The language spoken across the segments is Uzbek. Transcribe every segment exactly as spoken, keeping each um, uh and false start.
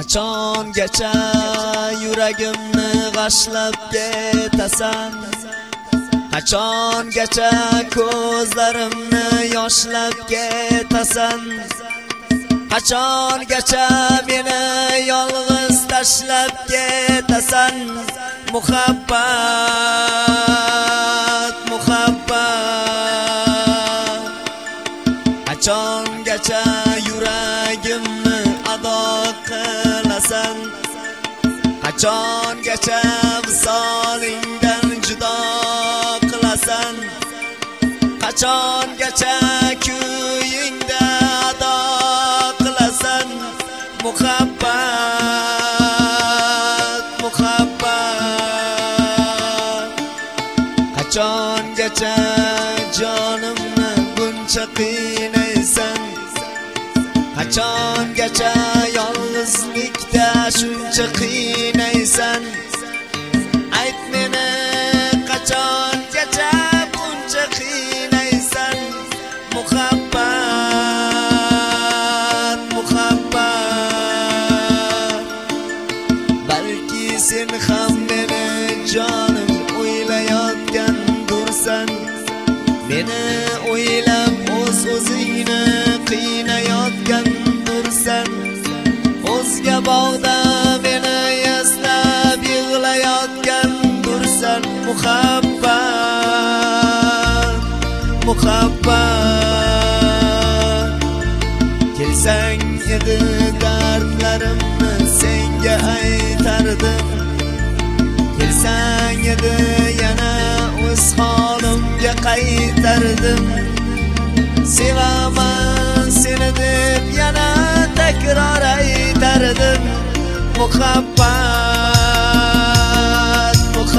Qachongacha yuragimni g'ashlab ketasan? Qachongacha ko'zlarimni yoshlab ketasan? Qachongacha meni yolg'iz tashlab ketasan? Muhabbat, muhabbat. Qachongacha yuragimni ado qilasan? Qachongacha visolingdan judo qilasan? Qachongacha kuyingda ado qilasan? Muhabbat, muhabbat. Qachongacha jonimni buncha qiynaysan? Qachongacha yolg'izlikda shuncha qiynaysan? Ayt meni, qachongacha buncha qiynaysan? Muhabbat, muhabbat. Balki sen ham meni jonim o'ylayotgandursan. Meni o'ylab o'z-o'zingni qiynayotgandursan. O'zga bog'da meni eslab yig'layotgandursan. Muhabbat, muhabbat. Kelsang edi dardlarimni senga aytardim. Kelsang edi yana o'z holimga qaytardim. Sevaman seni deb yana takror aytardim. Muhabbat,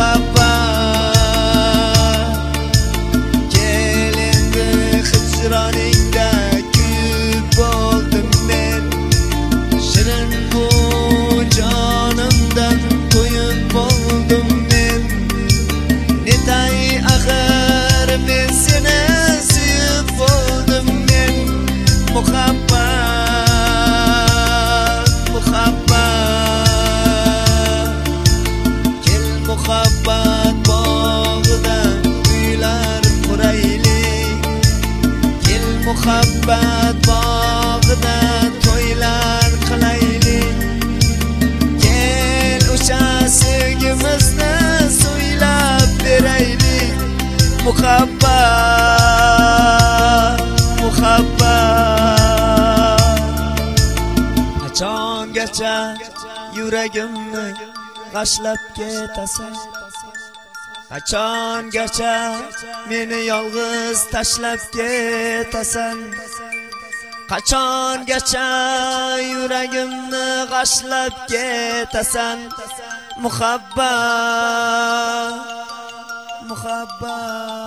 muhabbat. Kel endi hijroningda kuyib bo'ldim men. Shirin bu jonimdan qo'yib bo'ldim men. Netay axir men seni suyib bo'ldim men. Muhabbat, muhabbat. Kel muhabbat bog'ida uylar quraylik. Kel muhabbat bog'ida to'ylar qilaylik. Kel o'sha sevgimizni so'ylab beraylik. Muhabbat, muhabbat. Qachongacha yuragimni g'ashlab ketasan? Qachongacha meni yolg'iz tashlab ketasan? Qachongacha yuragimni g'ashlab ketasan? Muhabbat, muhabbat.